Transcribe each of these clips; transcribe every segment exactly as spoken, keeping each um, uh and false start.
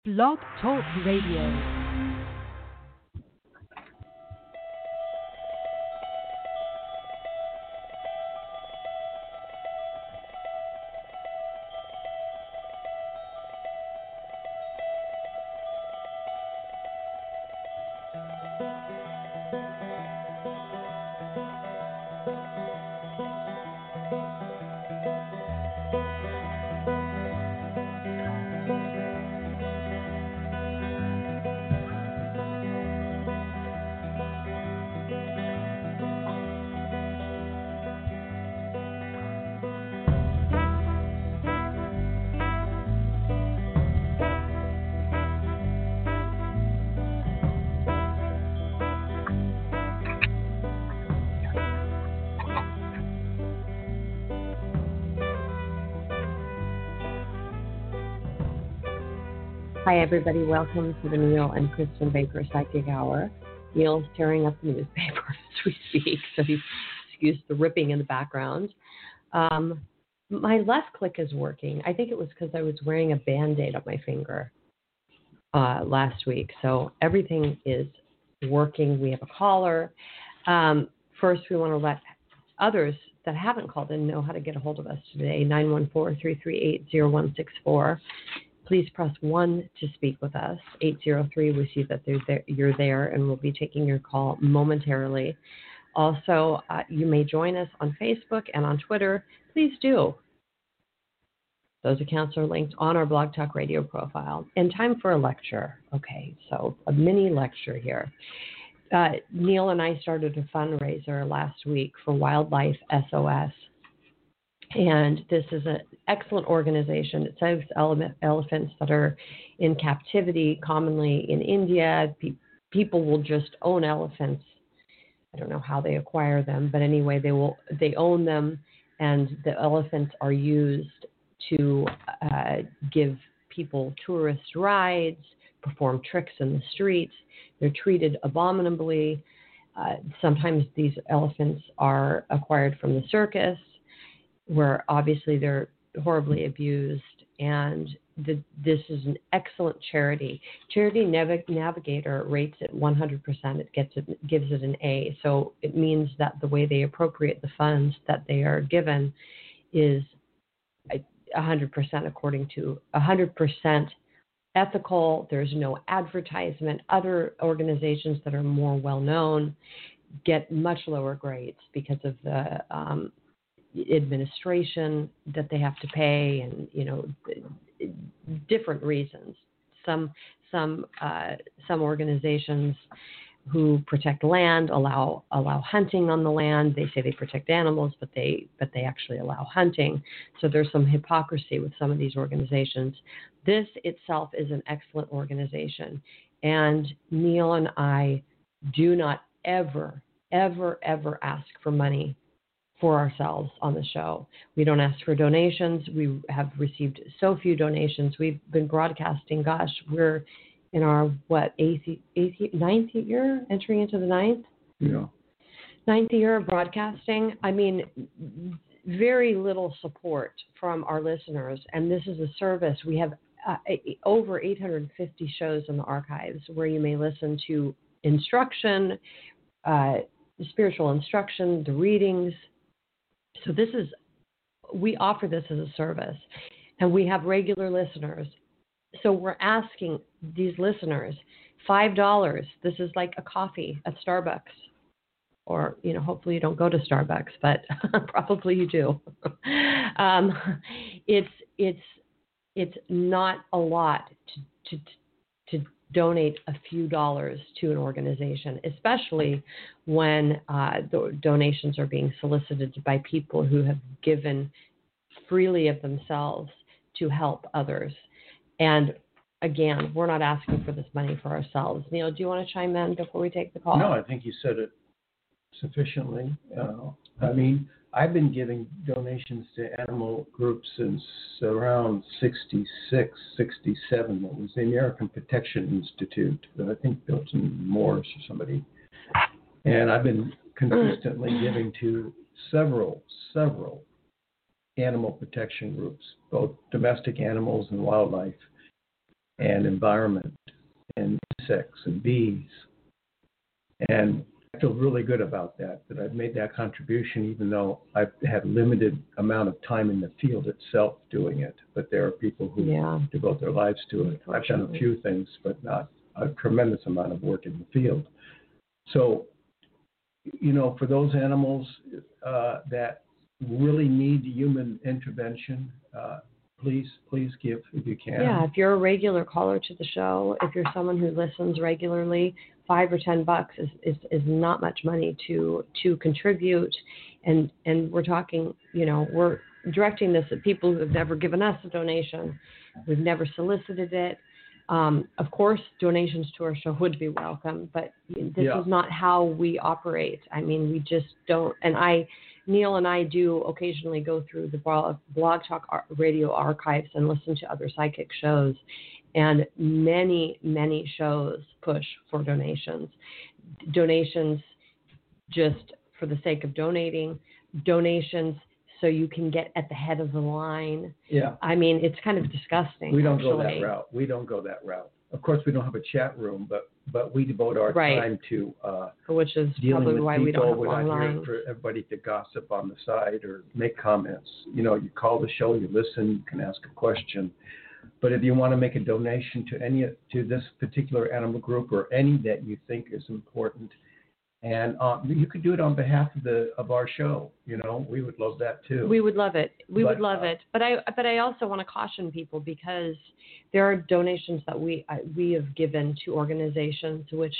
Blog Talk Radio. Hi, everybody. Welcome to the Neil and Kristen Baker Psychic Hour. Neil's tearing up the newspaper as we speak, so you excuse the ripping in the background. Um, my left click is working. I think it was because I was wearing a Band-Aid on my finger uh, last week, so everything is working. We have a caller. Um, first, we want to let others that haven't called in know how to get a hold of us today, nine one four, three three eight, zero one six four. Please press one to speak with us, eight zero three. We see that there, you're there, and we'll be taking your call momentarily. Also, uh, you may join us on Facebook and on Twitter. Please do. Those accounts are linked on our Blog Talk Radio profile. And time for a lecture. Okay, so a mini lecture here. Uh, Neil and I started a fundraiser last week for Wildlife S O S. And this is an excellent organization. It saves ele- elephants that are in captivity, commonly in India. Pe- people will just own elephants. I don't know how they acquire them, but anyway, they will. They own them, and the elephants are used to uh, give people tourist rides, perform tricks in the streets. They're treated abominably. Uh, sometimes these elephants are acquired from the circus, where obviously they're horribly abused, and the, this is an excellent charity. Charity Nav- Navigator rates it one hundred percent. It gets it, gives it an A. So it means that the way they appropriate the funds that they are given is one hundred percent according to one hundred percent ethical. There's no advertisement. Other organizations that are more well-known get much lower grades because of the um, administration that they have to pay, and you know, different reasons. Some some uh, some organizations who protect land allow allow hunting on the land. They say they protect animals, but they but they actually allow hunting. So there's some hypocrisy with some of these organizations. This itself is an excellent organization, and Neil and I do not ever ever ever ask for money for ourselves on the show. We don't ask for donations. We have received so few donations. We've been broadcasting, gosh, we're in our, what, eighth, eighth, ninth year, entering into the ninth? Yeah. Ninth year of broadcasting. I mean, very little support from our listeners, and this is a service. We have uh, over eight hundred fifty shows in the archives where you may listen to instruction, uh, spiritual instruction, the readings. So this is, we offer this as a service, and we have regular listeners. So we're asking these listeners five dollars. This is like a coffee at Starbucks, or, you know, hopefully you don't go to Starbucks, but probably you do. um, it's, it's, it's not a lot to, to, to donate a few dollars to an organization, especially when uh, the donations are being solicited by people who have given freely of themselves to help others. And again, we're not asking for this money for ourselves. Neil, do you want to chime in before we take the call? No, I think you said it sufficiently. Uh, I mean, I've been giving donations to animal groups since around sixty-six, sixty-seven. That was the American Protection Institute, that I think built in Morris or somebody. And I've been consistently giving to several, several animal protection groups, both domestic animals and wildlife. and environment and insects and bees. And I feel really good about that, that I've made that contribution, even though I've had limited amount of time in the field itself doing it. But there are people who Yeah. devote their lives to it. I've done a few things, but not a tremendous amount of work in the field. So, you know, for those animals uh, that really need human intervention, uh, please, please give if you can. Yeah, if you're a regular caller to the show, if you're someone who listens regularly, five or ten bucks is, is, is not much money to to contribute. And and we're talking, you know, we're directing this at people who have never given us a donation. We've never solicited it. Um, of course, donations to our show would be welcome, but this Yeah. is not how we operate. I mean, we just don't. And I, Neil and I do occasionally go through the Blog, blog Talk ar- radio archives and listen to other psychic shows. And many, many shows push for donations. Donations just for the sake of donating, donations so you can get at the head of the line. Yeah. I mean, it's kind of disgusting. We don't actually. go that route. We don't go that route. Of course, we don't have a chat room, but but we devote our Right. time to uh, Which is dealing probably with why people. we don't have We're long not here lines. for everybody to gossip on the side or make comments. You know, you call the show, you listen, you can ask a question. But if you want to make a donation to any to this particular animal group or any that you think is important, and um, you could do it on behalf of the of our show. You know, we would love that too. We would love it. We But, would love uh, it. But I but I also want to caution people because there are donations that we I, we have given to organizations which,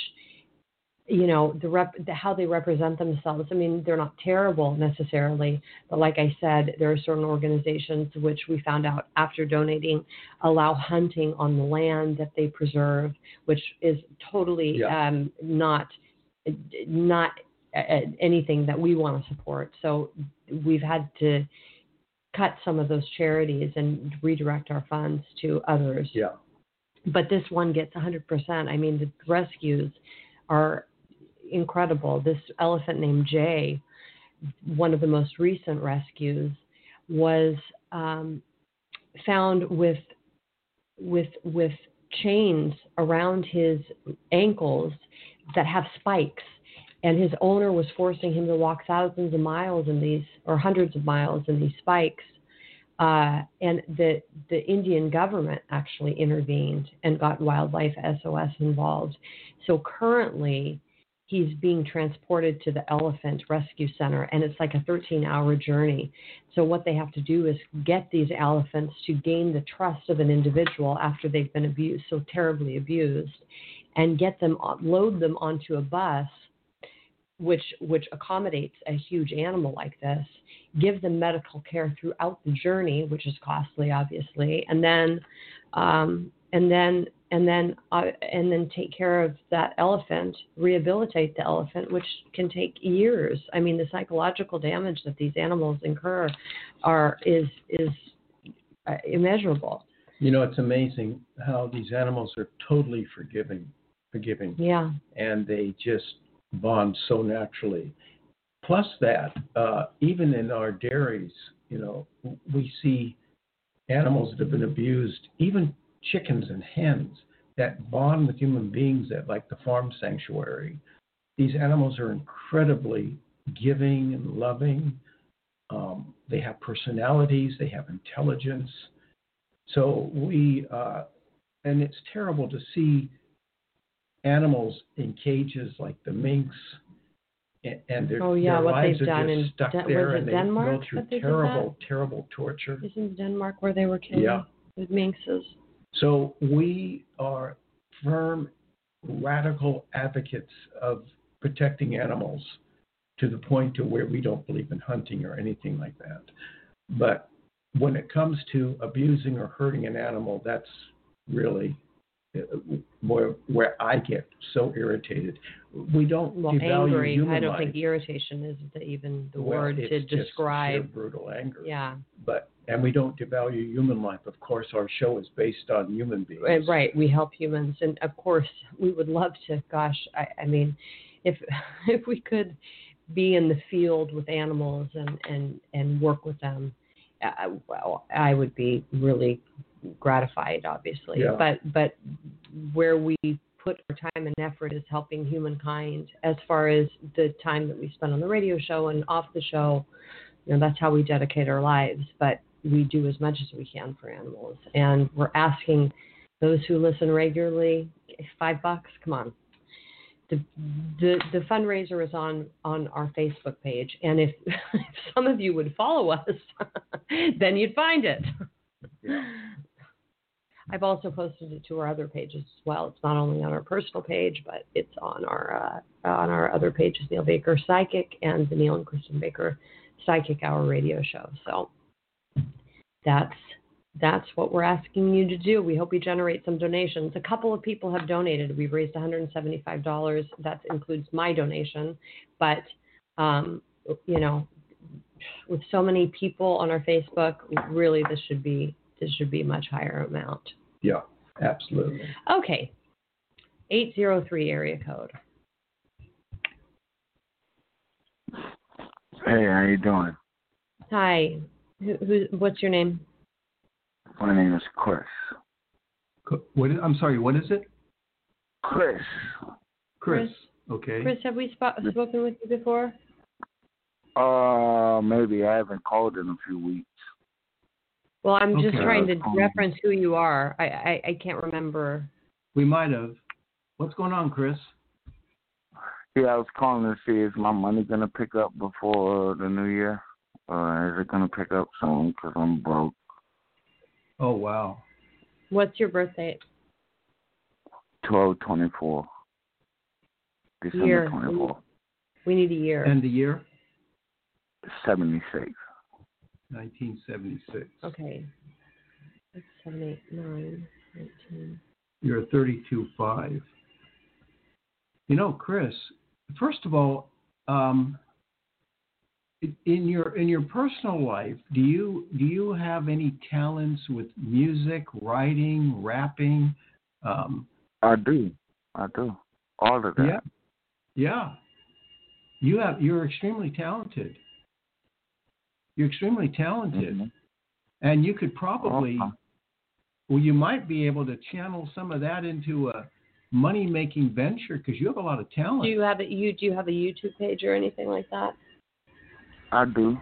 you know, the rep the, how they represent themselves. I mean, they're not terrible necessarily, but like I said, there are certain organizations which we found out after donating allow hunting on the land that they preserve, which is totally Yeah. um, not not uh, anything that we want to support. So we've had to cut some of those charities and redirect our funds to others. Yeah. But this one gets one hundred percent. I mean, the rescues are incredible. This elephant named Jay, one of the most recent rescues, was um, found with with with chains around his ankles that have spikes, and his owner was forcing him to walk thousands of miles in these, or hundreds of miles in these spikes. Uh, and the the Indian government actually intervened and got Wildlife S O S involved. So currently, he's being transported to the Elephant Rescue Center, and it's like a thirteen-hour journey. So what they have to do is get these elephants to gain the trust of an individual after they've been abused, so terribly abused, and get them, load them onto a bus, which which accommodates a huge animal like this, give them medical care throughout the journey, which is costly, obviously, and then um, and then and then uh, and then take care of that elephant, rehabilitate the elephant, which can take years. I mean, the psychological damage that these animals incur are is is uh, immeasurable. You know, it's amazing how these animals are totally forgiving, forgiving, Yeah. and they just bond so naturally. Plus that, uh, even in our dairies, you know, we see animals that have been abused, even chickens and hens that bond with human beings at like the farm sanctuary. These animals are incredibly giving and loving. Um, they have personalities, they have intelligence. So we, uh, and it's terrible to see animals in cages like the minks, and, and their, Oh, yeah, their what lives they've are done just in stuck Den- there, was it and they Denmark go through that they did terrible, terrible torture. Isn't Denmark where they were killing Yeah. the minxes? So we are firm, radical advocates of protecting animals to the point to where we don't believe in hunting or anything like that. But when it comes to abusing or hurting an animal, that's really where, where I get so irritated. We don't Well, devalue angry. human I don't life. think irritation is the, even the Well, word it's to just sheer describe. brutal anger. Yeah. But and we don't devalue human life. Of course, our show is based on human beings. Right, right. We help humans, and of course, we would love to. Gosh, I, I mean, if if we could be in the field with animals and and and work with them, I, well, I would be really gratified, obviously. Yeah. But but where we put our time and effort is helping humankind. As far as the time that we spend on the radio show and off the show, you know, that's how we dedicate our lives. But we do as much as we can for animals, and we're asking those who listen regularly, five bucks, come on. The, the the fundraiser is on, on our Facebook page, and if, if some of you would follow us, then you'd find it. Yeah. I've also posted it to our other pages as well. It's not only on our personal page, but it's on our uh, on our other pages, Neil Baker Psychic and the Neil and Kristen Baker Psychic Hour radio show. So that's that's what we're asking you to do. We hope you generate some donations. A couple of people have donated. We've raised one hundred seventy-five dollars. That includes my donation. But, um, you know, with so many people on our Facebook, really this should be this should be a much higher amount. Yeah, absolutely. Okay. eight zero three area code. Hey, how you doing? Hi. Who, who, what's your name? My name is Chris. What is, I'm sorry, what is it? Chris. Chris. Chris. Okay. Chris, have we sp- spoken with you before? Uh, maybe I haven't called in a few weeks. Well, I'm just Okay. trying to Um, reference who you are. I, I, I can't remember. We might have. What's going on, Chris? Yeah, I was calling to see is my money gonna pick up before the new year, or is it gonna pick up soon? Because I'm broke. Oh, wow. What's your birth date? Twelve twenty four. December Year. twenty four. We need a year. And the year? Seventy six. nineteen seventy-six. Okay. Six, seven, eight, nine, nineteen. You're thirty-two five. You know, Chris, first of all, um, in your in your personal life, do you do you have any talents with music, writing, rapping? Um, I do. I do. All of that. yeah, yeah. You have. You're extremely talented. You're extremely talented, Mm-hmm. and you could probably, Okay. well, you might be able to channel some of that into a money-making venture because you have a lot of talent. Do you have a you do you have a YouTube page or anything like that? I do.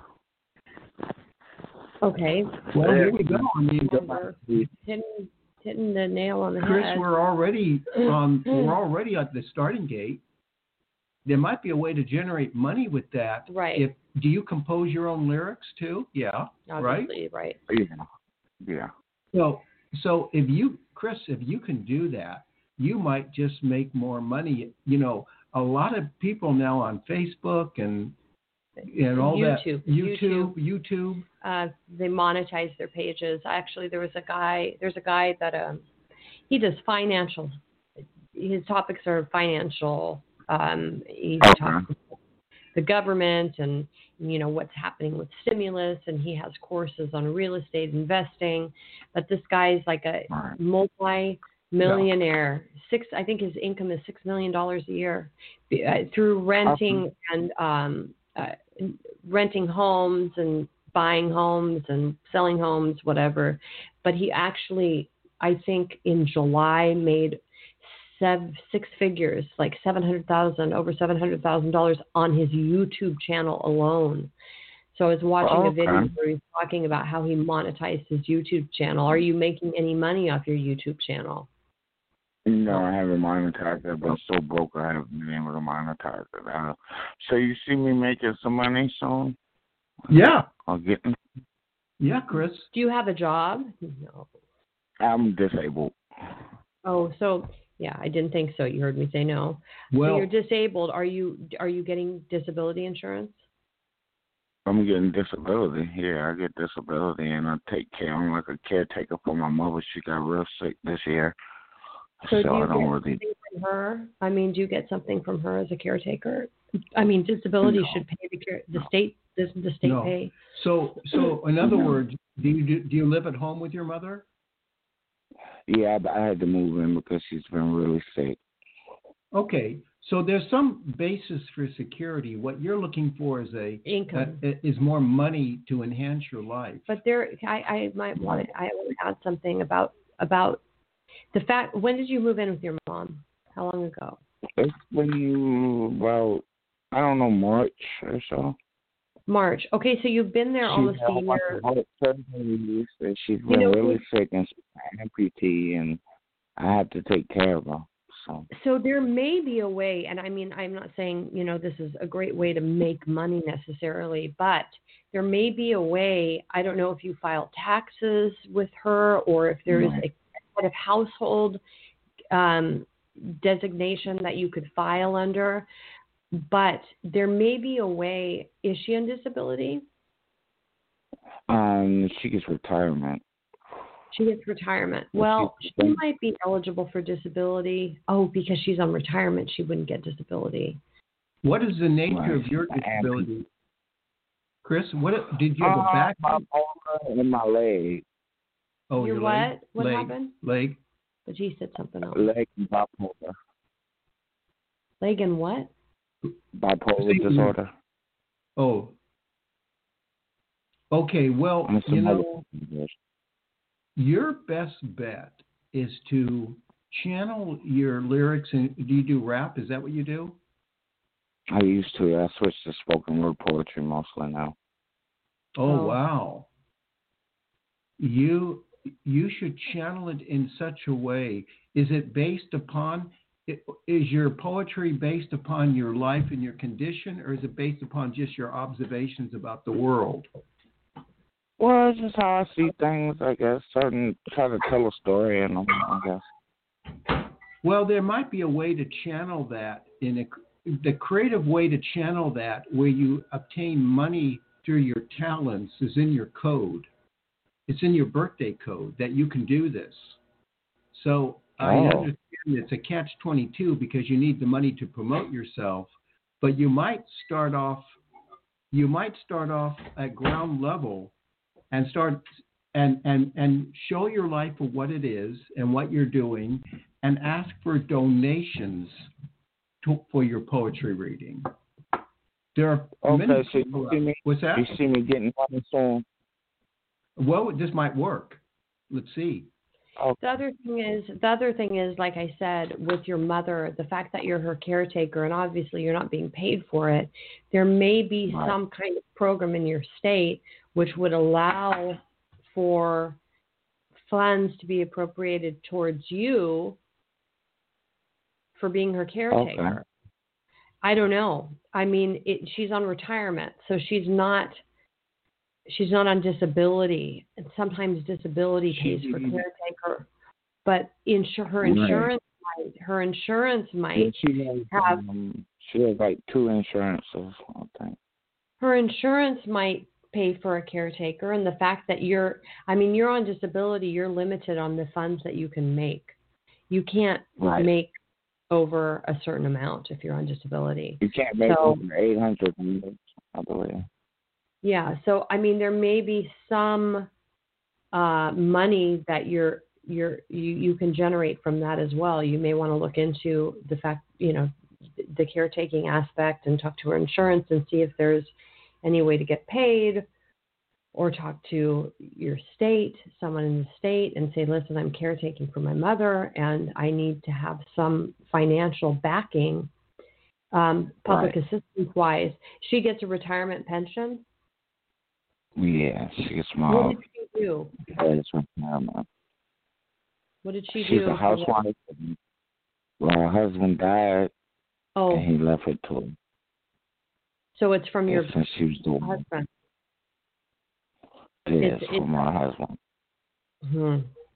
Okay. Well, here we go. I mean, Remember hitting hitting the nail on the Chris, head. we're already um, we're already at the starting gate. There might be a way to generate money with that. Right. If do you compose your own lyrics too? Yeah. Right. Obviously, right. Yeah. Yeah. So so if you, Chris, if you can do that, you might just make more money. You know, a lot of people now on Facebook and and all YouTube. that YouTube YouTube. Uh, they monetize their pages. Actually, there was a guy. There's a guy that um, he does financial. His topics are financial. Um, he Okay. talks about the government and you know what's happening with stimulus, and he has courses on real estate investing. But this guy's like a Right. multi-millionaire. Six, I think his income is six million dollars a year uh, through renting and um, uh, renting homes and buying homes and selling homes, whatever. But he actually, I think, in July made seven, six figures, like seven hundred thousand, over seven hundred thousand dollars on his YouTube channel alone. So I was watching Oh, a video okay. where he's talking about how he monetized his YouTube channel. Are you making any money off your YouTube channel? No, I haven't monetized it. I've been so broke I haven't been able to monetize it. Uh, so you see me making some money soon? Yeah. Or getting? Yeah, Chris. Do you have a job? No. I'm disabled. Oh, so yeah, I didn't think so. You heard me say no. So Well, you're disabled. Are you are you getting disability insurance? I'm getting disability. Yeah, I get disability, and I take care. I'm like a caretaker for my mother. She got real sick this year, So so do you I don't get really. something from her? I mean, do you get something from her as a caretaker? I mean, disability No. should pay the care, the No. state. Does the state No. pay? so so in other No. words, do you do, do you live at home with your mother? Yeah, but I had to move in because she's been really sick. Okay, so there's some basis for security. What you're looking for is a income uh, is more money to enhance your life. But there, I, I might want to, I want to add something about about the fact. When did you move in with your mom? How long ago? It's been about, I don't know, March or so. March. Okay, so you've been there She almost had a year. heart surgery, and she's You been know, really sick, and she's an amputee, and I had to take care of her. So. So there may be a way, and I mean, I'm not saying, you know, this is a great way to make money necessarily, but there may be a way. I don't know if you file taxes with her or if there is a kind of household um, designation that you could file under, but there may be a way. Is she on disability? Um, she gets retirement. She gets retirement. Well, she might be eligible for disability. Oh, because she's on retirement, she wouldn't get disability. What is the nature Right. of your disability, Chris? What did you have a Uh, back? my shoulder and my leg. Oh, your your what? leg? What leg, happened? Leg. But he said something else. Leg and bipolar. Leg and what? Bipolar disorder. Oh. Okay. Well, I'm you know, somebody- your best bet is to channel your lyrics. And do you do rap? Is that what you do? I used to. I switched to spoken word poetry mostly now. Oh, Oh. wow. You you should channel it in such a way. Is it based upon, is your poetry based upon your life and your condition, or is it based upon just your observations about the world? Well, it's just how I see things, I guess. Certain try to tell a story in them, I guess. Well, there might be a way to channel that in a the creative way to channel that where you obtain money through your talents is in your code. It's in your birthday code that you can do this. So Oh. I understand it's a catch twenty-two because you need the money to promote yourself, but you might start off you might start off at ground level and start and and and show your life for what it is and what you're doing and ask for donations to, for your poetry reading. There are Okay, many so people. you see me, What's that? you see me getting money soon? Well, this might work. Let's see. Okay. The other thing is, the other thing is, like I said, with your mother, the fact that you're her caretaker, and obviously you're not being paid for it, there may be Right. some kind of program in your state which would allow for funds to be appropriated towards you for being her caretaker. Okay. I don't know. I mean, it, she's on retirement, so she's not. She's not on disability, and sometimes disability pays for caretaker. But insur- her Right. insurance might. Her insurance Yeah, might she has, have. um, she has like two insurances, I think. Her insurance might pay for a caretaker, and the fact that you're. I mean, you're on disability. You're limited on the funds that you can make. You can't Right. make over a certain amount if you're on disability. You can't make So- over eight hundred, I believe. Yeah, so I mean, there may be some uh, money that you're you're you, you can generate from that as well. You may want to look into the fact, you know, the caretaking aspect and talk to her insurance and see if there's any way to get paid, or talk to your state, someone in the state, and say, listen, I'm caretaking for my mother, and I need to have some financial backing, um, public Right. assistance wise. She gets a retirement pension. Yeah, she gets What my did she do? retirement. What did she She's do? a housewife. Well, her husband died, Oh, and he left her to her. so it's from your Since she was doing it. husband. Yeah, It's- it's it's- from my husband. Hmm.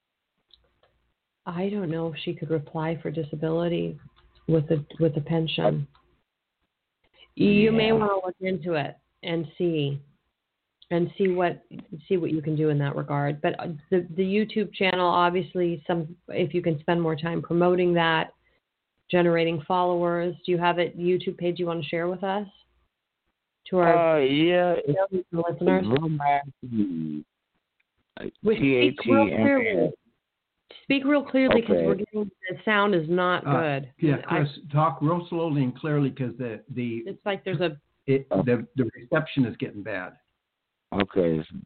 I don't know if she could apply for disability with a with a pension. You may Yeah. want to look into it and see, and see what see what you can do in that regard. But the the YouTube channel, obviously, some if you can spend more time promoting that, generating followers. Do you have a YouTube page you want to share with us? To our Uh, yeah, it's listeners. Real Matthew. Like With T A speak T real M clearly. N. Speak real clearly because Okay. we're getting the sound is not Uh, good. Yeah, I- Chris, talk real slowly and clearly because the the, it's like there's a it, the the reception is getting bad. Okay, it's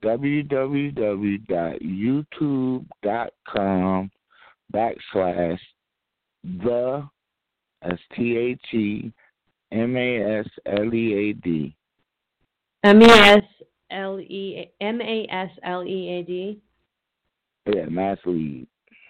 www.youtube.com backslash the, that's T H E M A S L E A D. M E S L E M A S L E A D. Yeah, Mass Lead.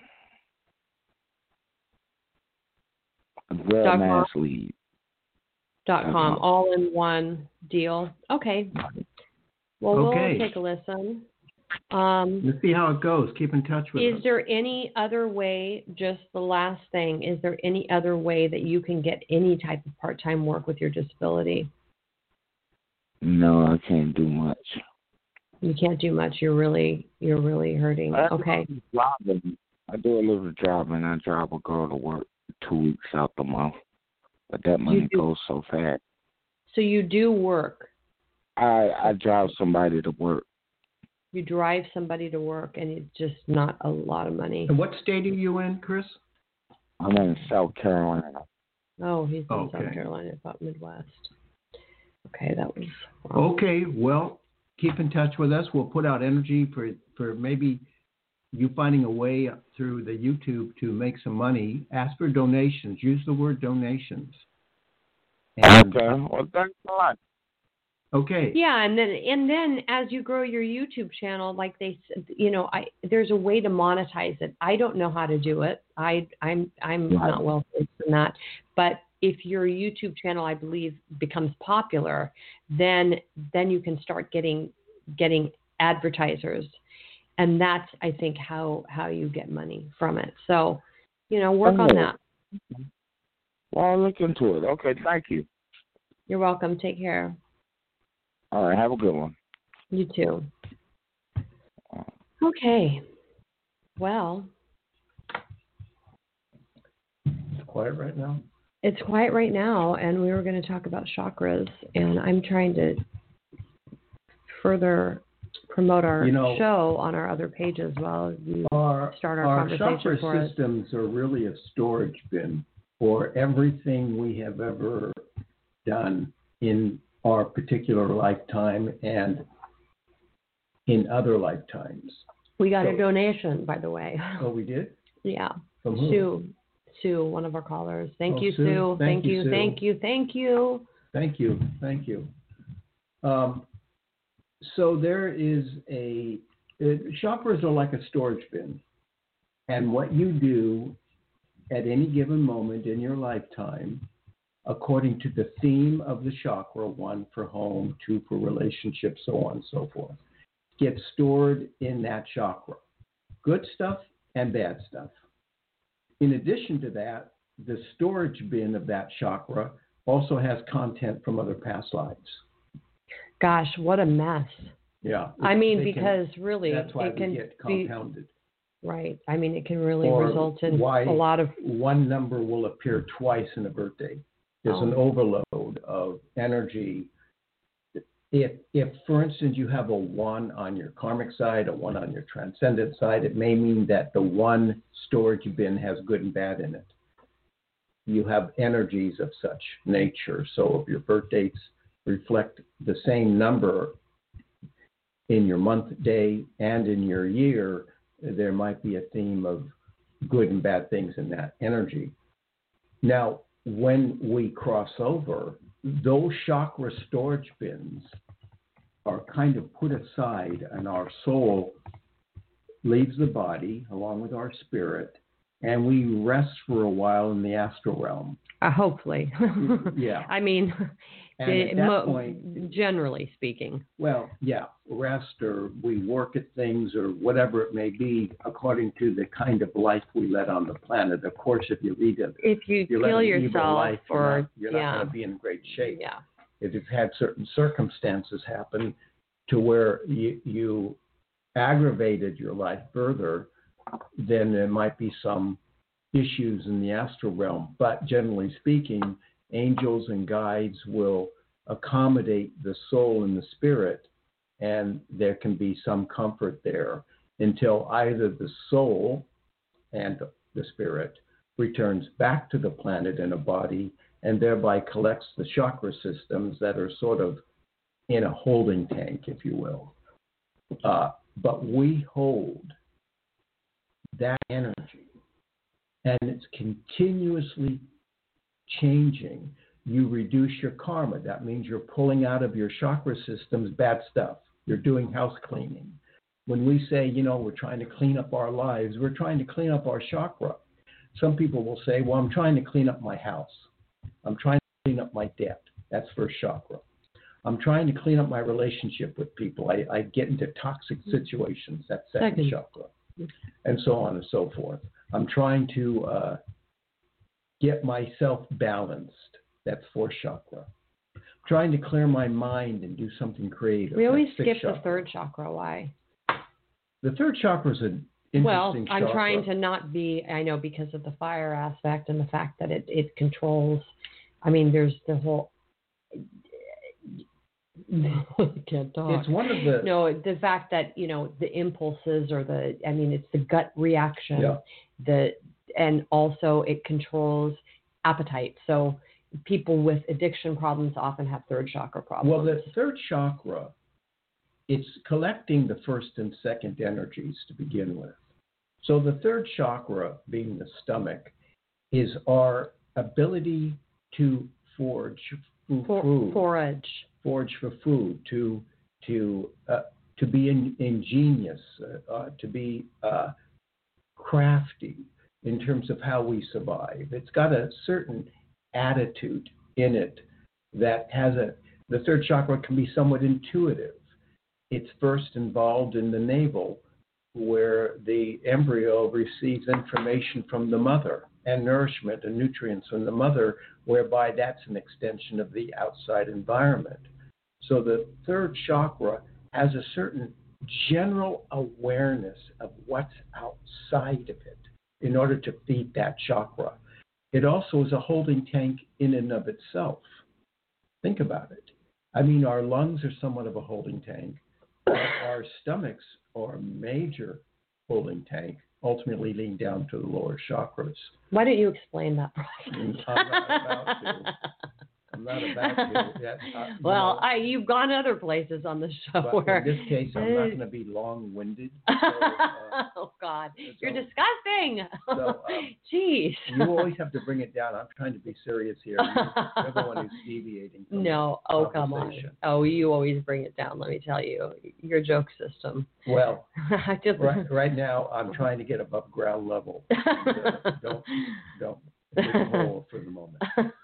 The Dot Mass com. Lead. Dot Dot com, com. all in one deal. Okay. Well, Okay. we'll take a listen. Um, Let's see how it goes. Keep in touch with is us. there any other way, just the last thing, is there any other way that you can get any type of part-time work with your disability? No, I can't do much. You can't do much. You're really, you're really hurting. I do Okay. a little driving. I do a little driving. I drive a girl to work two weeks out the month. But that money do- goes so fast. So you do work. I I drive somebody to work. You drive somebody to work, and it's just not a lot of money. And what state are you in, Chris? I'm in South Carolina. Oh, he's in Okay. South Carolina, I thought Midwest. Okay, that was wrong. Okay, well, keep in touch with us. We'll put out energy for, for maybe you finding a way through the YouTube to make some money. Ask for donations. Use the word donations. And, Okay. Well, thanks a lot. okay. Yeah, and then and then as you grow your YouTube channel, like they, s- you know, I there's a way to monetize it. I don't know how to do it. I I'm I'm Right. not well versed in that. But if your YouTube channel, I believe, becomes popular, then then you can start getting getting advertisers, and that's I think how how you get money from it. So, you know, work on Oh. that. Well, I'll look into it. Okay, thank you. You're welcome. Take care. All right, have a good one. You too. Okay. Well, It's quiet right now. it's quiet right now, and we were going to talk about chakras, and I'm trying to further promote our You know- show on our other pages while you Our, start our, our conversation chakra for us. systems are really a storage bin for everything we have ever done in our particular lifetime and in other lifetimes. We got a So- donation, by the way. Oh, we did? Yeah. From who? Sue. Sue, one of our callers. Thank Oh, you, Sue. Sue. Thank Thank you, you, Sue. thank you, thank you. Thank you, thank you. Um, so there is a, uh, chakras are like a storage bin. And what you do at any given moment in your lifetime, according to the theme of the chakra, one for home, two for relationships, so on and so forth, gets stored in that chakra. Good stuff and bad stuff. In addition to that, the storage bin of that chakra also has content from other past lives. Gosh, what a mess. Yeah. I mean, they can- because really, that's why it we can get be compounded. right. I mean, it can really Or result in why a lot of one number will appear twice in a birthday. There's an Oh. overload of energy. If, if, for instance, you have a one on your karmic side, a one on your transcendent side, it may mean that the one storage bin has good and bad in it. You have energies of such nature. So if your birth dates reflect the same number in your month, day, and in your year, there might be a theme of good and bad things in that energy. Now, when we cross over, those chakra storage bins are kind of put aside, and our soul leaves the body along with our spirit, and we rest for a while in the astral realm. uh, hopefully. Yeah. I mean, And the- at that mo- point, generally speaking. well, yeah, rest, or we work at things, or whatever it may be, according to the kind of life we led on the planet. Of course, if you lead a If you you live kill an evil yourself life, you're or not, you're not yeah, going to be in great shape. yeah. If you've had certain circumstances happen to where you, you aggravated your life further, then there might be some issues in the astral realm. But generally speaking, angels and guides will accommodate the soul and the spirit, and there can be some comfort there until either the soul and the spirit returns back to the planet in a body and thereby collects the chakra systems that are sort of in a holding tank, if you will. Uh, but we hold that energy, and it's continuously changing. You reduce your karma. That means you're pulling out of your chakra systems bad stuff. You're doing house cleaning. When we say, you know, we're trying to clean up our lives, we're trying to clean up our chakra. Some people will say, well, I'm trying to clean up my house. I'm trying to clean up my debt. That's first chakra. I'm trying to clean up my relationship with people. I, I get into toxic situations. That's second, second chakra. And so on and so forth. I'm trying to uh, get myself balanced. That's fourth chakra. I'm trying to clear my mind and do something creative. We always That's skip chakra. the third chakra. Why? The third chakra is an interesting well, I'm chakra. trying to not be, I know, because of the fire aspect and the fact that it, it controls, I mean, there's the whole, I can't talk. It's one of the... No, the fact that, you know, the impulses or the, I mean, it's the gut reaction. Yeah. The, and also it controls appetite. So people with addiction problems often have third chakra problems. Well, the third chakra, it's collecting the first and second energies to begin with. So the third chakra, being the stomach, is our ability to forge food, For, forage, forage for food, to to uh, to be in, ingenious, uh, uh, to be uh, crafty in terms of how we survive. It's got a certain attitude in it that has a. The third chakra can be somewhat intuitive. It's first involved in the navel, where the embryo receives information from the mother and nourishment and nutrients from the mother, whereby that's an extension of the outside environment. So the third chakra has a certain general awareness of what's outside of it in order to feed that chakra. It also is a holding tank in and of itself. Think about it. I mean, our lungs are somewhat of a holding tank. Our stomachs are a major holding tank, ultimately leading down to the lower chakras. Why don't you explain that process? I'm not about to. I'm not about to. Yeah, uh, well, no. I, you've gone other places on the show. But where... in this case, I'm not going to be long-winded. So, uh, oh, God. so, You're disgusting. So, um, Jeez. You always have to bring it down. I'm trying to be serious here. You're the one who's deviating from No. the Oh, come on. Oh, you always bring it down, let me tell you. Your joke system. Well, I just... right, right now, I'm trying to get above ground level. And, uh, don't, don't dig a hole for the moment.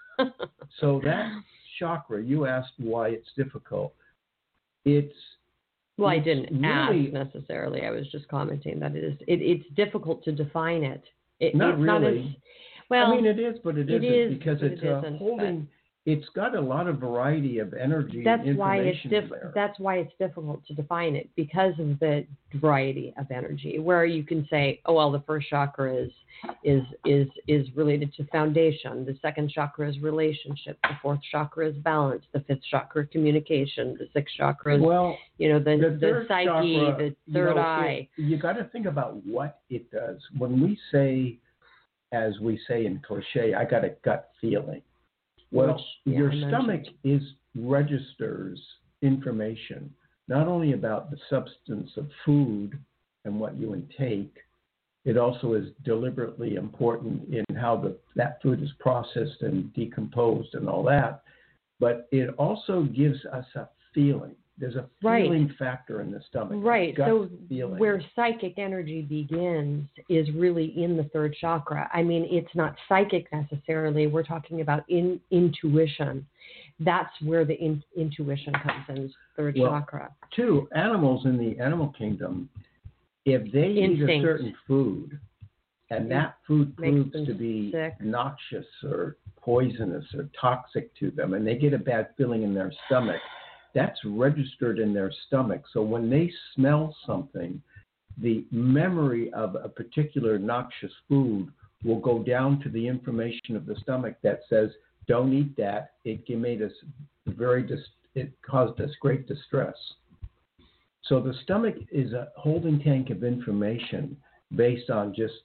So that chakra, you asked why it's difficult. It's well, it's I didn't really, ask necessarily. I was just commenting that it is. It, it's difficult to define it. it not it's really. Not as, well, I mean, it is, but it, it isn't is, because but it's it a isn't, holding. It's got a lot of variety of energy that's and why it's information diff- in there. That's why it's difficult to define it, because of the variety of energy. Where you can say, oh well, the first chakra is is is is related to foundation. The second chakra is relationship. The fourth chakra is balance. The fifth chakra communication. The sixth chakra is well, you know the the, the psyche, chakra, the third you know, eye. It, you got to think about what it does. When we say, as we say in cliche, I got a gut feeling. Well, Which, yeah, your I stomach mentioned. is registers information not only about the substance of food and what you intake. It also is deliberately important in how the, that food is processed and decomposed and all that. But it also gives us a feeling. There's a feeling right. factor in the stomach. Right. So feeling. Where psychic energy begins is really in the third chakra. I mean, it's not psychic necessarily. We're talking about in, intuition. That's where the in, intuition comes in, third well, chakra. Two, animals in the animal kingdom, if they Instinct. eat a certain food and that food Makes proves to be sick. noxious or poisonous or toxic to them and they get a bad feeling in their stomach, that's registered in their stomach. So when they smell something, the memory of a particular noxious food will go down to the information of the stomach that says, don't eat that. It made us very, dis- it caused us great distress. So the stomach is a holding tank of information based on just the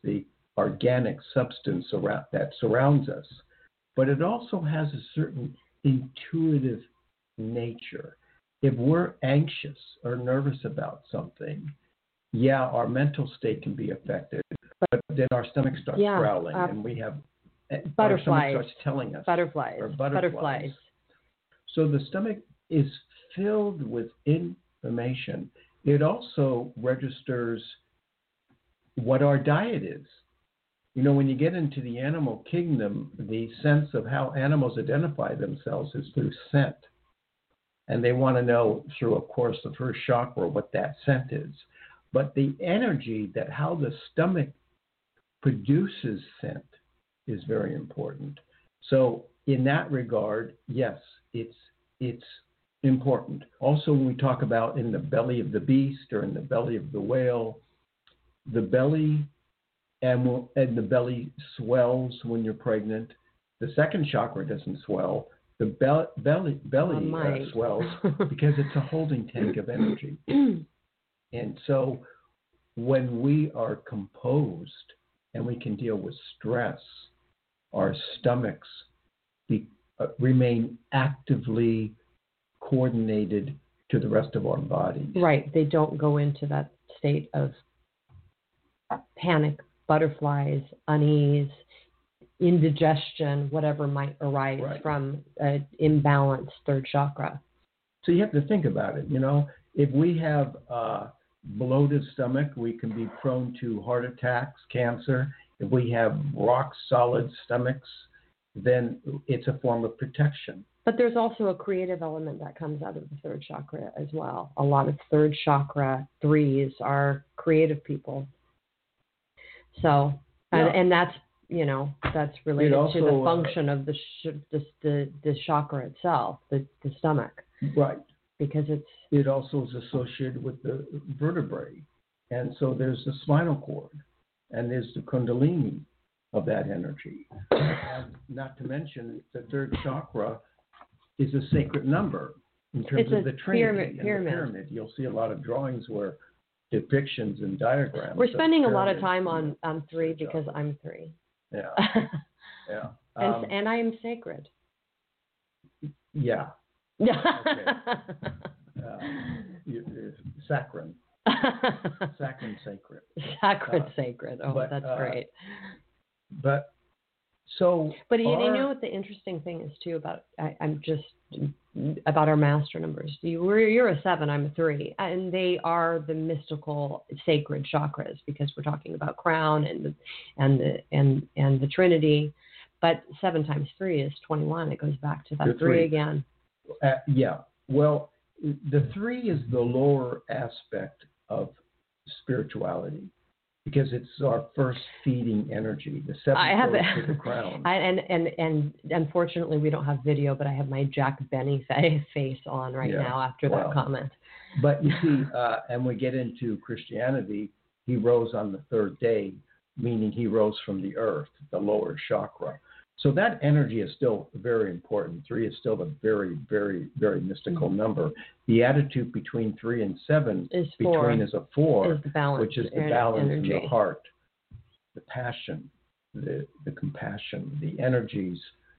organic substance around, that surrounds us. But it also has a certain intuitive nature. If we're anxious or nervous about something, yeah, our mental state can be affected, but then our stomach starts yeah, growling, uh, and we have butterflies. Our stomach starts telling us Butterflies. or butterflies. Butterflies. So the stomach is filled with information. It also registers what our diet is. You know, when you get into the animal kingdom, the sense of how animals identify themselves is through scent. And they want to know through, of course, the first chakra what that scent is. But the energy that how the stomach produces scent is very important. So in that regard, yes, it's it's important. Also, when we talk about in the belly of the beast or in the belly of the whale, the belly and, and the belly swells when you're pregnant. The second chakra doesn't swell. The be- belly belly uh, swells because it's a holding tank of energy. And so when we are composed and we can deal with stress, our stomachs be, uh, remain actively coordinated to the rest of our body. Right. They don't go into that state of panic, butterflies, unease, indigestion, whatever might arise right. from an imbalanced third chakra. So you have to think about it. You know, if we have a bloated stomach, we can be prone to heart attacks, cancer. If we have rock solid stomachs, then it's a form of protection. But there's also a creative element that comes out of the third chakra as well. A lot of third chakra threes are creative people. So, and, yeah. and that's, you know, that's related also, to the function uh, of the, sh- the, the the chakra itself, the, the stomach. Right. Because it's... It also is associated with the vertebrae. And so there's the spinal cord, and there's the kundalini of that energy. And not to mention, the third chakra is a sacred number in terms it's of the Trinity pyramid, and pyramid. the pyramid. You'll see a lot of drawings where depictions and diagrams. We're spending a lot of time on on three because I'm three. Yeah. Yeah. and, Um, and I am sacred. Yeah. Yeah. Okay. Uh, you, you, saccharin. Saccharin sacred. Sacred uh, sacred. Oh, but, that's uh, great. But so. But you, our, you know what the interesting thing is too about I, I'm just about our master numbers. You, we're, you're a seven, I'm a three, and they are the mystical sacred chakras because we're talking about crown and the, and the and and the Trinity. But seven times three is twenty-one. It goes back to that three, three again. Uh, yeah. Well, the three is the lower aspect of spirituality because it's our first feeding energy. The seven I have goes a, to the crown. I, and and and unfortunately, we don't have video, but I have my Jack Benny face on right yeah. now after wow. that comment. But you see, uh, and we get into Christianity, he rose on the third day, meaning he rose from the earth, the lower chakra. So that energy is still very important. Three is still a very, very, very mystical mm-hmm. number. The attitude between three and seven, is between four, is a four, is the balance, which is the balance energy. in the heart, the passion, the, the compassion, the energies.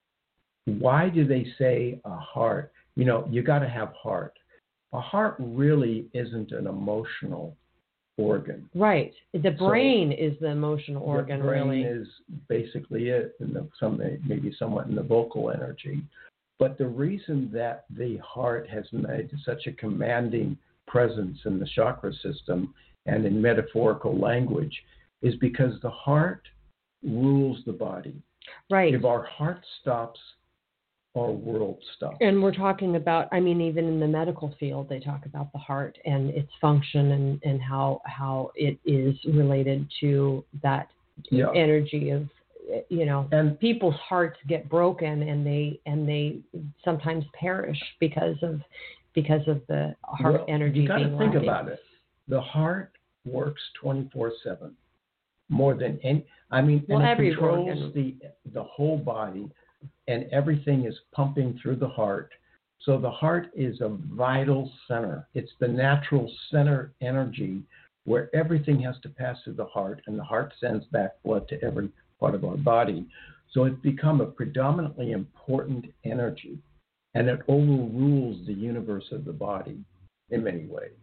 Why do they say a heart? You know, you got to have heart. A heart really isn't an emotional organ. Right. The brain so is the emotional organ, the brain really. is basically it, and the, some maybe somewhat in the vocal energy. But the reason that the heart has made such a commanding presence in the chakra system and in metaphorical language is because the heart rules the body. Right. If our heart stops, our world stops. And we're talking about, I mean, even in the medical field, they talk about the heart and its function and, and how how it is related to that yeah. energy of, you know, and people's hearts get broken and they and they sometimes perish because of because of the heart well, energy. You got to being think lacking. about it. The heart works twenty-four seven, more than any. I mean, well, and it every controls organ. the the whole body. And everything is pumping through the heart. So the heart is a vital center. It's the natural center energy where everything has to pass through the heart, and the heart sends back blood to every part of our body. So it's become a predominantly important energy, and it overrules the universe of the body in many ways.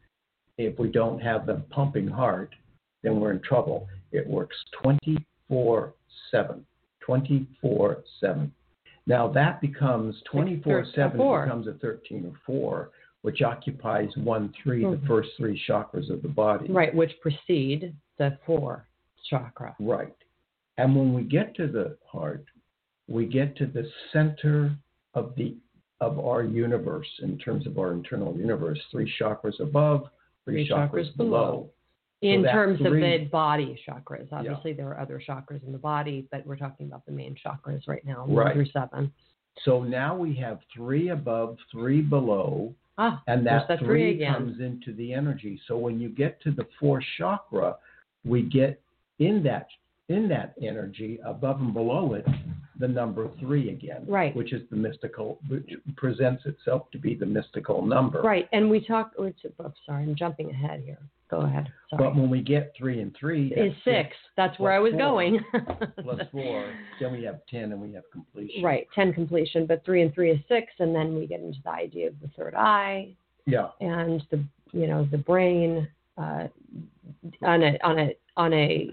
If we don't have the pumping heart, then we're in trouble. It works twenty-four seven. twenty-four seven. Now that becomes twenty-four seven becomes a thirteen or four, which occupies one, three, mm-hmm. the first three chakras of the body. Right, which precede the four chakra. Right. And when we get to the heart, we get to the center of the of our universe in terms of our internal universe. Three chakras above, three, three chakras, chakras below. below. In so terms three, of the body chakras. Obviously, yeah. there are other chakras in the body, but we're talking about the main chakras right now, right. one through seven. So now we have three above, three below, ah, and that, that three, three comes into the energy. So when you get to the fourth chakra, we get in that in that energy above and below it the number three again, right? Which is the mystical, which presents itself to be the mystical number, right? And we talk. Oh, sorry, I'm jumping ahead here. Go ahead. Sorry. But when we get three and three, is six. six. That's where I was four, going. plus four, then we have ten, and we have completion. Right, ten completion, but three and three is six, and then we get into the idea of the third eye. Yeah. And the you know the brain uh, on a on a on a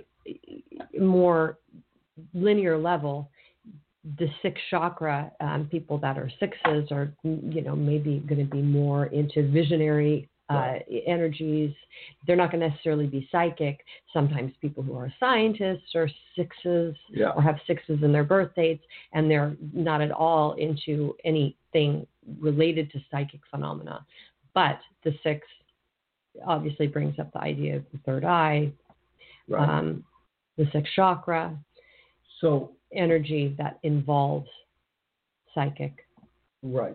more linear level. The sixth chakra, um, people that are sixes are, you know, maybe going to be more into visionary uh, right. energies. They're not going to necessarily be psychic. Sometimes people who are scientists are sixes yeah. or have sixes in their birth dates, and they're not at all into anything related to psychic phenomena. But the six obviously brings up the idea of the third eye, right. um, the sixth chakra. So energy that involves psychic. Right.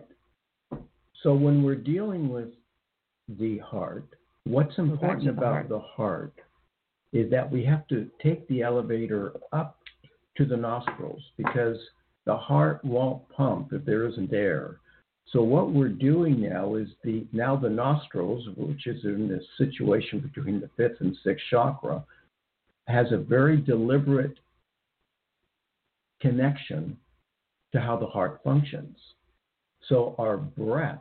So when we're dealing with the heart, what's important about the heart. the heart is that we have to take the elevator up to the nostrils, because the heart won't pump if there isn't air. So what we're doing now is the now the nostrils, which is in this situation between the fifth and sixth chakra, has a very deliberate connection to how the heart functions. So our breath,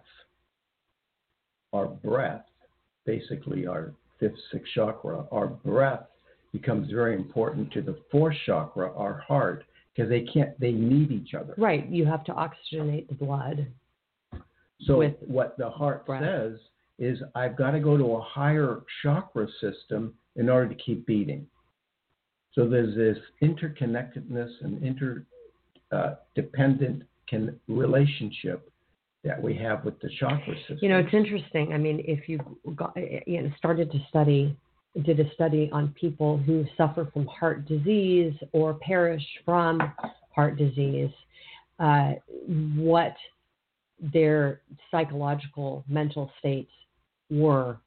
our breath, basically our fifth, sixth chakra, our breath becomes very important to the fourth chakra, our heart, because they can't, they need each other. Right. You have to oxygenate the blood. So with what the heart breath. says is, I've got to go to a higher chakra system in order to keep beating. So there's this interconnectedness and interdependent uh, can, relationship that we have with the chakra system. You know, it's interesting. I mean, if you got, you know, started to study, did a study on people who suffer from heart disease or perish from heart disease, uh, what their psychological, mental states were,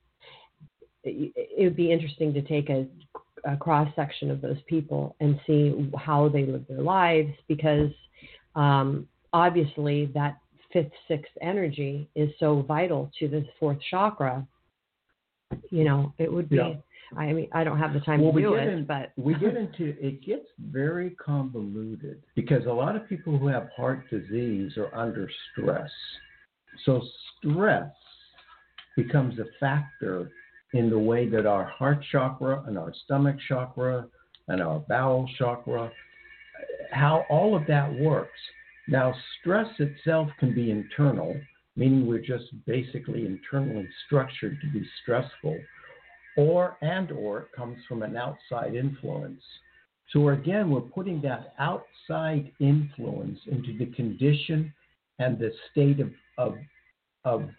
it would be interesting to take a a cross-section of those people and see how they live their lives, because um, obviously that fifth, sixth energy is so vital to the fourth chakra. You know, it would be, yeah. I mean, I don't have the time well, to do it, in, but. we get into, it gets very convoluted, because a lot of people who have heart disease are under stress. So stress becomes a factor in the way that our heart chakra and our stomach chakra and our bowel chakra, how all of that works. Now, stress itself can be internal, meaning we're just basically internally structured to be stressful, or and or it comes from an outside influence. So again, we're putting that outside influence into the condition and the state of of, of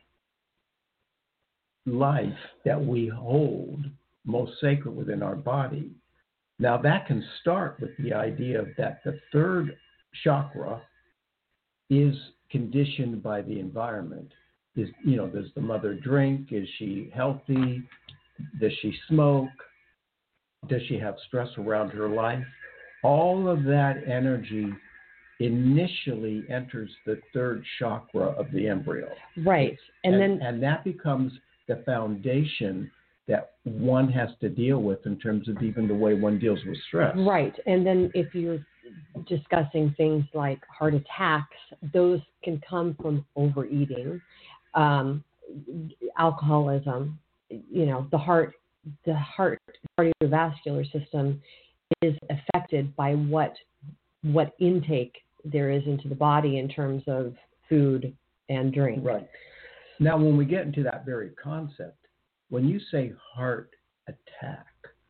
life that we hold most sacred within our body. Now that can start with the idea that the third chakra is conditioned by the environment. Is, you know, does the mother drink? Is she healthy? Does she smoke? Does she have stress around her life? All of that energy initially enters the third chakra of the embryo. Right. And, and then and that becomes the foundation that one has to deal with in terms of even the way one deals with stress. Right. And then if you're discussing things like heart attacks, those can come from overeating, um, alcoholism. You know, the heart, the heart cardiovascular system is affected by what what intake there is into the body in terms of food and drink. Right. Now, when we get into that very concept, when you say heart attack,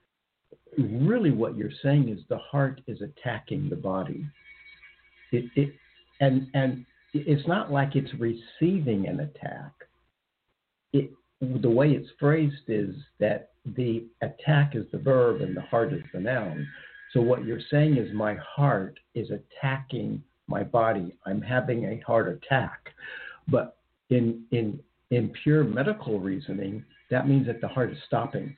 really what you're saying is the heart is attacking the body. It, it and and it's not like it's receiving an attack. It, the way it's phrased is that the attack is the verb and the heart is the noun. So what you're saying is my heart is attacking my body. I'm having a heart attack. But in in in pure medical reasoning, that means that the heart is stopping.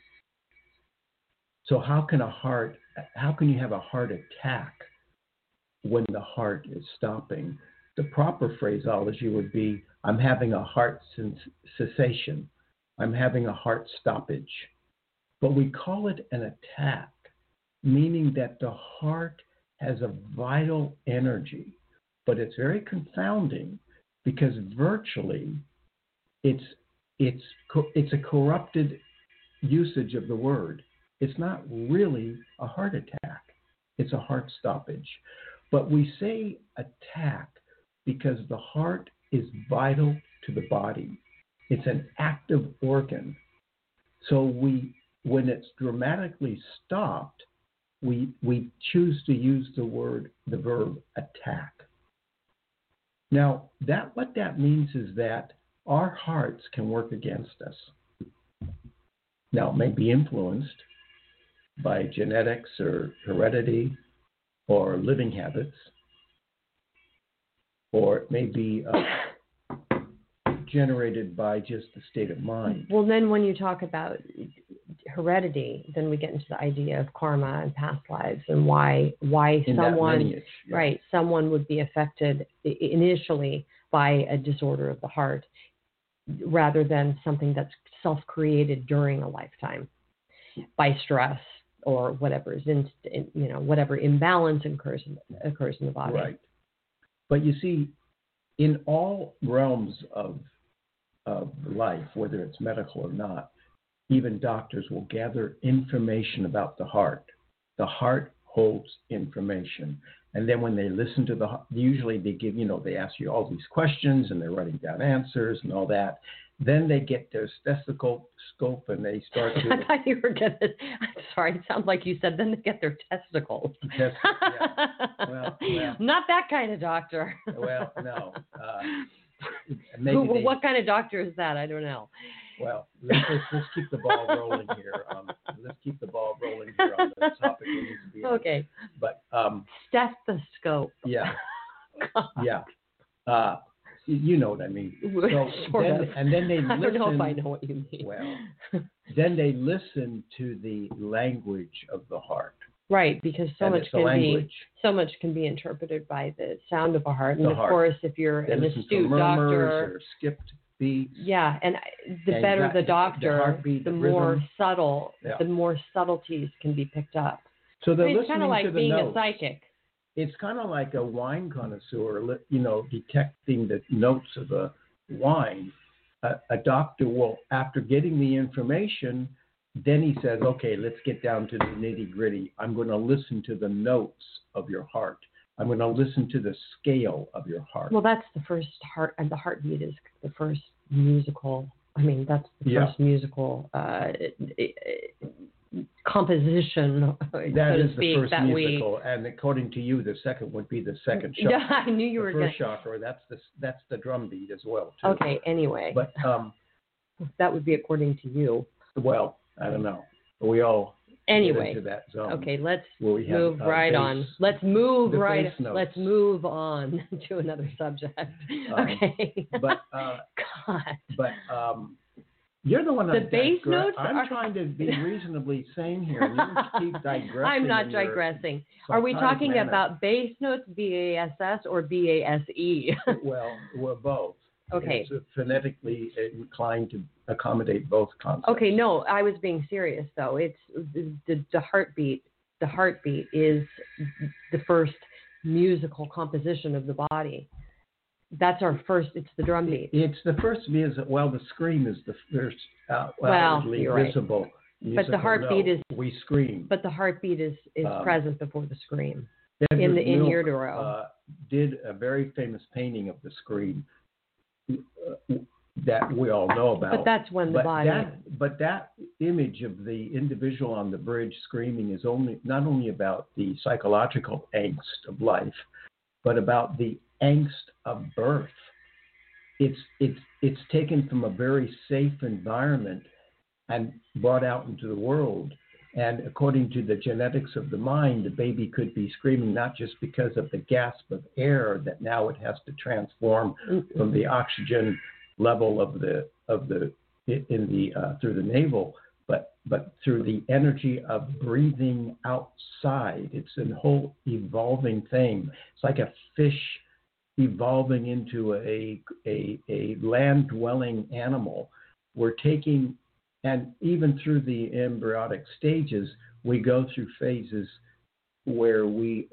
So how can a heart, how can you have a heart attack when the heart is stopping? The proper phraseology would be, I'm having a heart cessation. I'm having a heart stoppage. But we call it an attack, meaning that the heart has a vital energy. But it's very confounding because virtually it's it's it's a corrupted usage of the word. It's not really a heart attack. It's a heart stoppage. But we say attack because the heart is vital to the body. It's an active organ. So we, when it's dramatically stopped, we we choose to use the word, the verb attack. Now, that what that means is that our hearts can work against us. Now, it may be influenced by genetics or heredity or living habits, or it may be uh, generated by just the state of mind. Well, then when you talk about heredity, then we get into the idea of karma and past lives and why why In someone that lineage, yeah. right someone would be affected initially by a disorder of the heart rather than something that's self-created during a lifetime by stress or whatever is in, in you know whatever imbalance occurs occurs in the body. Right. But you see, in all realms of of life, whether it's medical or not, even doctors will gather information about the heart. The heart holds information. And then when they listen to the heart, usually they give, you know, they ask you all these questions and they're writing down answers and all that. Then they get their stethoscope scope and they start to... I thought you were going to... I'm sorry, it sounds like you said then they get their testicles. Test, yeah. well, well, Not that kind of doctor. well, no. Uh, maybe Who, they, what kind of doctor is that? I don't know. Well, let's, let's, let's keep the ball rolling here. Um, let's keep the ball rolling here on the topic we need to be on. Okay. But um, stethoscope. Yeah, yeah. Uh, you know what I mean. So sort then, of. And then they listen. I don't know if I know what you mean. Well, then they listen to the language of the heart. Right, because so and much it's can language. be so much can be interpreted by the sound of a heart, and The of heart. course, if you're They an listen astute to murmurs doctor, or skipped beats. yeah, and I- the And better that- the the doctor, heartbeat, the the more rhythm. subtle, Yeah. the more subtleties can be picked up. So they're I mean, it's listening kind of like to the being notes. a psychic. It's kind of like a wine connoisseur, li- you know, detecting the notes of a wine. A, a doctor will, after getting the information, then he says, okay, let's get down to the nitty gritty. I'm going to listen to the notes of your heart. I'm going to listen to the scale of your heart. Well, that's the first heart, and the heartbeat is the first musical. I mean, that's the Yeah. first musical uh, composition, That so is to the speak, first that musical, and according to you, the second would be the second we. chakra. Yeah, I knew you the were going first chakra, that's the that's the drum beat as well too. Okay, anyway, But um, that would be according to you. well, I don't know. We all Anyway, get into that zone. okay, let's where we have, move uh, right bass- on. Let's move the right. bass notes. Let's move on to another subject. Um, Okay. But uh, God. but um, you're the one The that bass notes I'm are- trying to be reasonably sane here, and you keep digressing. I'm not in your digressing. Are we psychotic talking manner. about bass notes, B A S S, or B A S E? Well, we're both. Okay. It's phonetically inclined to accommodate both concepts. Okay, no, I was being serious though. It's the, the heartbeat. The heartbeat is the first musical composition of the body. That's our first. It's the drum beat. It's the first music. Well, the scream is the first uh, well, outwardly you're visible. Right. Musical But the heartbeat note. is. We scream. But the heartbeat is is um, present before the scream. Edward in the in Milk, utero. Uh, did a very famous painting of the scream uh, that we all know about. But that's when the but body. That, but that image of the individual on the bridge screaming is only not only about the psychological angst of life, but about the angst of birth. It's it's it's taken from a very safe environment and brought out into the world. And according to the genetics of the mind, the baby could be screaming not just because of the gasp of air that now it has to transform from the oxygen level of the of the in the uh, through the navel, but but through the energy of breathing outside. It's a whole evolving thing. It's like a fish evolving into a a, a land dwelling animal. We're taking And even through the embryonic stages, we go through phases where we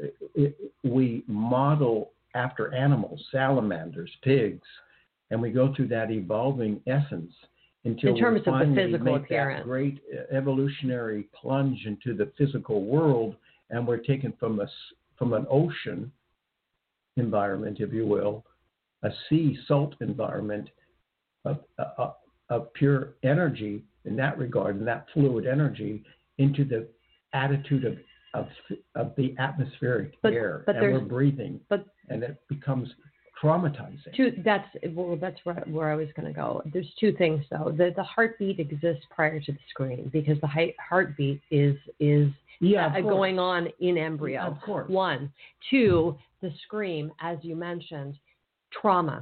we model after animals, salamanders, pigs, and we go through that evolving essence until in terms we of the finally physical make appearance. that great evolutionary plunge into the physical world, and we're taken from a from an ocean environment, if you will, a sea salt environment of, of, of pure energy. In that regard, and that fluid energy, into the attitude of of, of the atmospheric but, air, but and we're breathing, but, and it becomes traumatizing. Two, that's well, that's where, where I was going to go. There's two things though. The the heartbeat exists prior to the scream because the heartbeat is is yeah, uh, going on in embryo. Of course. One, two, the scream, as you mentioned, trauma.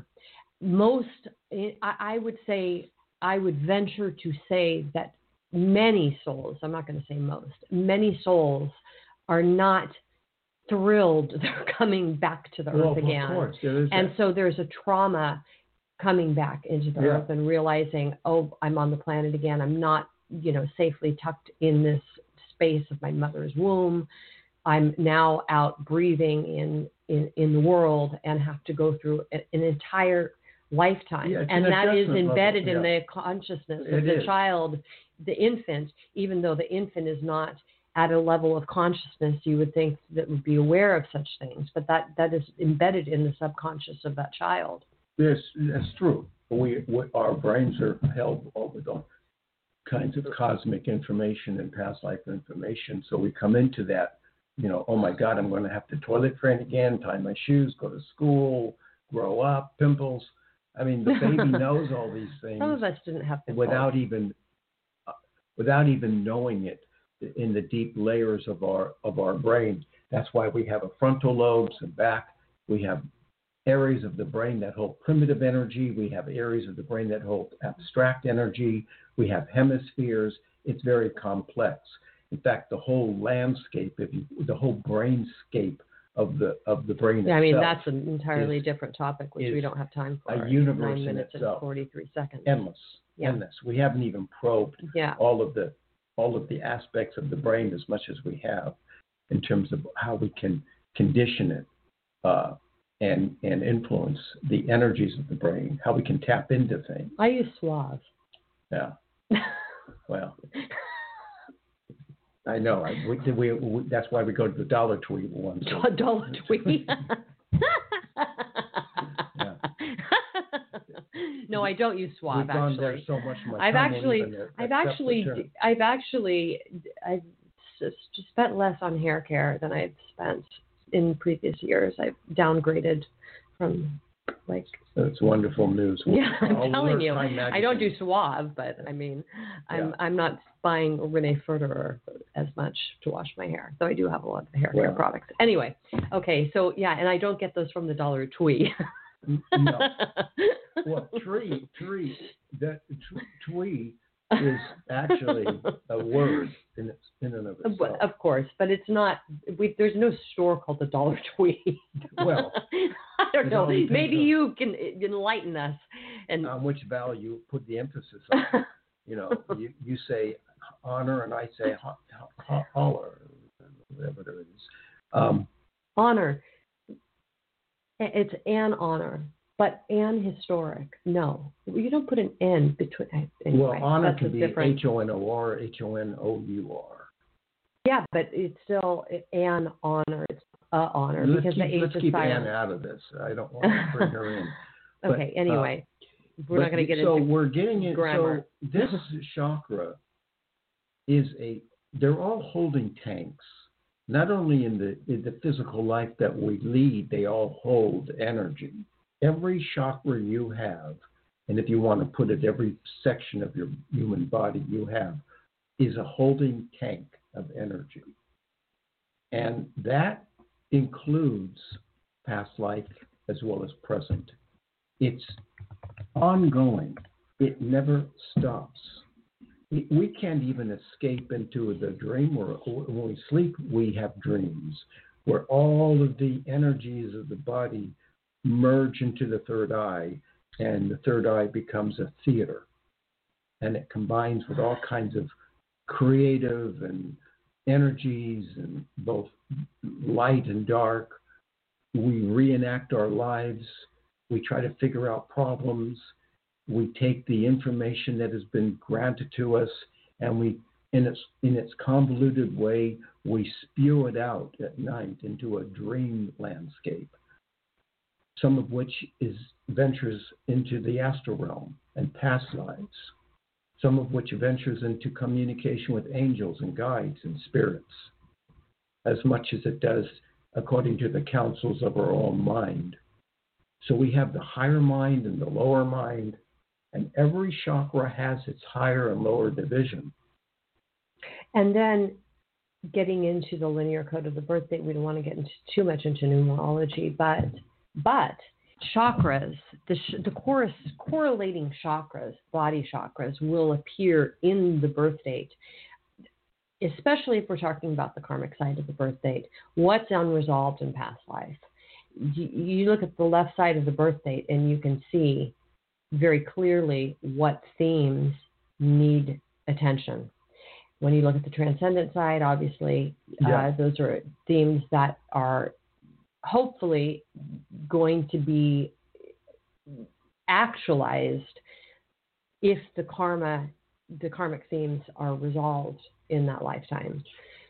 Most, I, I would say. I would venture to say that many souls, I'm not going to say most, many souls are not thrilled they're coming back to the well, earth again. Of course, there is and that. so there's a trauma coming back into the yeah. earth and realizing, oh, I'm on the planet again. I'm not, you know, safely tucked in this space of my mother's womb. I'm now out breathing in, in, in the world and have to go through an entire lifetime, yeah, and an that is embedded level. in yeah. the consciousness it of the is. child, the infant, even though the infant is not at a level of consciousness you would think that would be aware of such things, but that, that is embedded in the subconscious of that child. Yes, that's true. We, we our brains are held with all kinds of cosmic information and past life information, so we come into that, you know, oh my God, I'm going to have to toilet train again, tie my shoes, go to school, grow up, pimples. I mean, the baby knows all these things. Some of us didn't have to without even uh, without even knowing it in the deep layers of our of our brain. That's why we have a frontal lobes and back. We have areas of the brain that hold primitive energy. We have areas of the brain that hold abstract energy. We have hemispheres. It's very complex. In fact, the whole landscape, if you, the whole brainscape of the of the brain yeah, itself. I mean, that's an entirely is, different topic, which we don't have time for. A universe Nine in minutes itself. and forty-three seconds. Endless. Yeah. Endless. We haven't even probed yeah. all of the all of the aspects of the brain as much as we have in terms of how we can condition it uh, and and influence the energies of the brain, how we can tap into things. I use Suave. Yeah. Well. I know. I, we, we, we, that's why we go to the Dollar Tree ones. Dollar Tree. yeah. No, I don't use Suave. We've gone actually, there so much. My I've time actually, won't even I've accept actually, the term. I've actually, I've just spent less on hair care than I've spent in previous years. I've downgraded from like. That's wonderful news. Yeah, I'm I'll telling you, Time I don't do Suave, but I mean, I'm Yeah. I'm not buying Renee Federer as much to wash my hair, though I do have a lot of hair care Well. products. Anyway, okay, so yeah, and I don't get those from the Dollar Tree. No. Well, tree, tree, that t- twee is actually a word in its in and of itself. Of course, but it's not. We, there's no store called the Dollar Tree. Well, I don't it know. all depends Maybe on- you can enlighten us. and on which vowel you put the emphasis on. You know, you, you say honor, and I say ho- ho- holler, whatever it is. Um, honor. It's an honor, but an historic. No, you don't put an N between. Anyway, well, honor that's can be different. H O N O R, H O N O U R. Yeah, but it's still an honor. It's a honor Let's because keep, the H let's is keep silent. Ann out of this. I don't want to bring her in. Okay. But, anyway, uh, we're not going to get so into. we're getting it. grammar. So this chakra is a. They're all holding tanks. Not only in the in the physical life that we lead, they all hold energy. Every chakra you have, and if you want to put it, every section of your human body you have, is a holding tank of energy. And that includes past life as well as present. It's ongoing. It never stops. We can't even escape into the dream world. When we sleep, we have dreams where all of the energies of the body merge into the third eye, and the third eye becomes a theater. And it combines with all kinds of creative and energies, and both light and dark. We reenact our lives. We try to figure out problems. We take the information that has been granted to us, and we, in its in its convoluted way, we spew it out at night into a dream landscape. Some of which is ventures into the astral realm and past lives. Some of which ventures into communication with angels and guides and spirits, as much as it does according to the counsels of our own mind. So we have the higher mind and the lower mind, and every chakra has its higher and lower division. And then getting into the linear code of the birth date, we don't want to get into too much into numerology, but but chakras, the, the chorus, correlating chakras, body chakras, will appear in the birth date, especially if we're talking about the karmic side of the birth date. What's unresolved in past life? You, you look at the left side of the birth date, and you can see very clearly what themes need attention. When you look at the transcendent side, obviously, yeah. uh, those are themes that are hopefully going to be actualized if the karma, the karmic themes are resolved in that lifetime.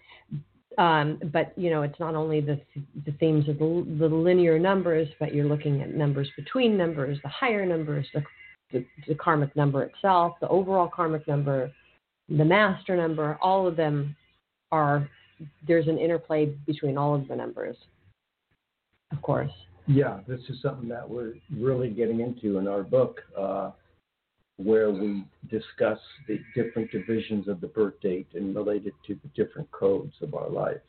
Um, but, you know, it's not only the the themes of the, the linear numbers, but you're looking at numbers between numbers, the higher numbers, the, the, the karmic number itself, the overall karmic number, the master number. All of them are, there's an interplay between all of the numbers, of course. Yeah, this is something that we're really getting into in our book, uh, where we discuss the different divisions of the birth date and related to the different codes of our life.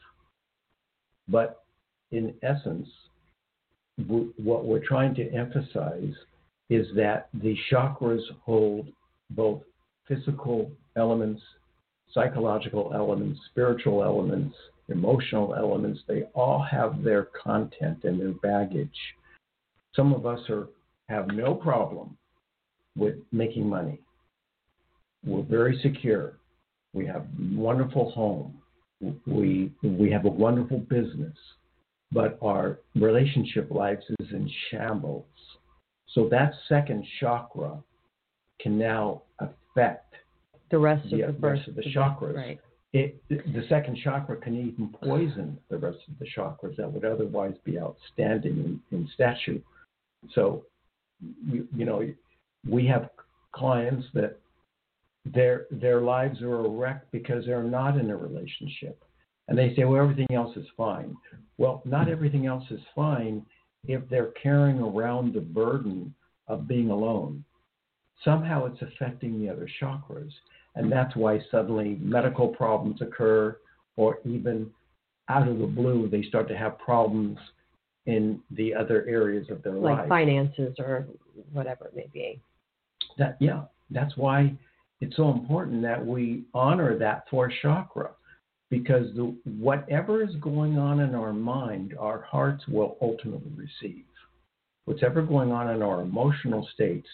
But in essence, w- what we're trying to emphasize is that the chakras hold both physical elements, psychological elements, spiritual elements, emotional elements. They all have their content and their baggage. Some of us are have no problem with making money. We're very secure. We have a wonderful home. We we have a wonderful business, but our relationship life is in shambles. So that second chakra can now affect the rest of the, the, birth, rest of the chakras. Right. It, the second chakra can even poison the rest of the chakras that would otherwise be outstanding in, in statute. So, you, you know, we have clients that their their lives are a wreck because they're not in a relationship. And they say, well, everything else is fine. Well, not everything else is fine if they're carrying around the burden of being alone. Somehow it's affecting the other chakras. And that's why suddenly medical problems occur, or even out of the blue, they start to have problems in the other areas of their like life. Like finances or whatever it may be. That, yeah, that's why it's so important that we honor that fourth chakra, because the, whatever is going on in our mind, our hearts will ultimately receive. Whatever going on in our emotional states,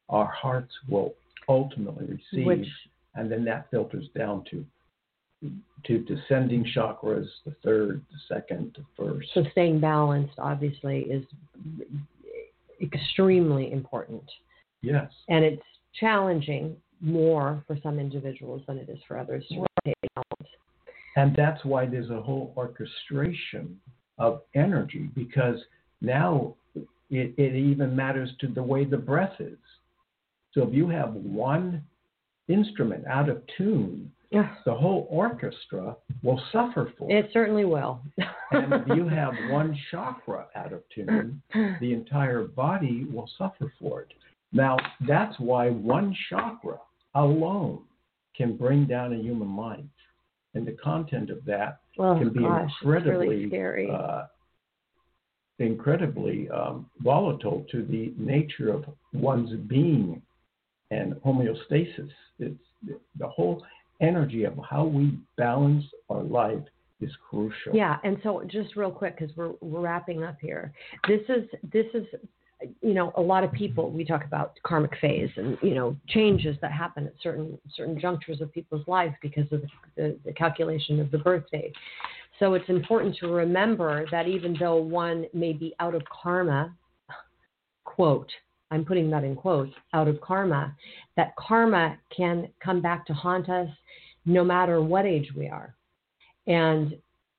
our hearts will ultimately receive, Which, and then that filters down to to descending chakras, the third, the second, the first. so staying balanced, obviously, is extremely important. Yes. And it's challenging more for some individuals than it is for others to stay balanced. And that's why there's a whole orchestration of energy, because now it, it even matters to the way the breath is. So if you have one instrument out of tune, Yeah. the whole orchestra will suffer for it. It certainly will. And if you have one chakra out of tune, the entire body will suffer for it. Now, that's why one chakra alone can bring down a human life. And the content of that well, can be gosh, incredibly, it's really scary. uh, incredibly um, volatile to the nature of one's being and homeostasis. It's the whole energy of how we balance our life is crucial. Yeah, and so just real quick, because we're we're wrapping up here. This is this is, you know, a lot of people, we talk about karmic phase and, you know, changes that happen at certain certain junctures of people's lives because of the, the, the calculation of the birthday. So it's important to remember that even though one may be out of karma, quote, I'm putting that in quotes, out of karma, that karma can come back to haunt us no matter what age we are. And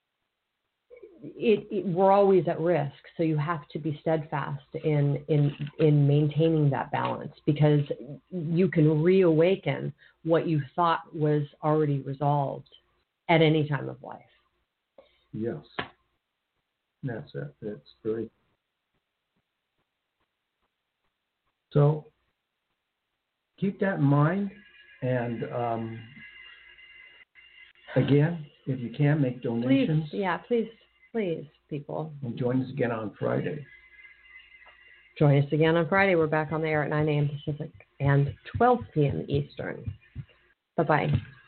it, it, we're always at risk, so you have to be steadfast in, in, in maintaining that balance, because you can reawaken what you thought was already resolved at any time of life. Yes. That's it. That's very. So keep that in mind, and um, again, if you can, make donations. Please, yeah, please, please, people. And join us again on Friday. Join us again on Friday. We're back on the air at nine a.m. Pacific and twelve p.m. Eastern. Bye-bye.